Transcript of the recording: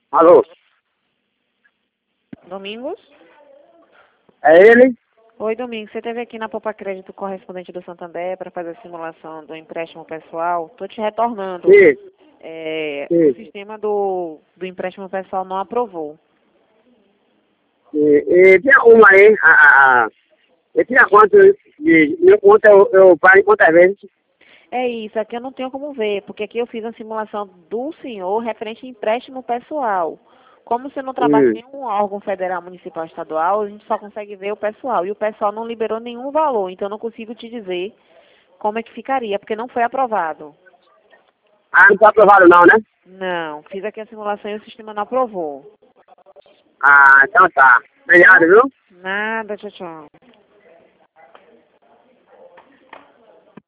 Alô? Domingos? É ele? Oi, Domingos. Você esteve aqui na Poupa Crédito correspondente do Santander para fazer a simulação do empréstimo pessoal. Estou te retornando. Sim, O sim. sistema do empréstimo pessoal não aprovou. E tinha uma aí, eu tinha quanto de meu conta, eu pago em quantas vezes? É isso, aqui eu não tenho como ver, porque aqui eu fiz a simulação do senhor referente a empréstimo pessoal. Como você não trabalha em Hum. nenhum órgão federal, municipal, estadual, a gente só consegue ver o pessoal. E o pessoal não liberou nenhum valor, então eu não consigo te dizer como é que ficaria, porque não foi aprovado. Ah, não está aprovado não, né? Não, fiz aqui a simulação e o sistema não aprovou. Ah, então tá. Tá Obrigado, bom? viu? Nada, tchau, tchau.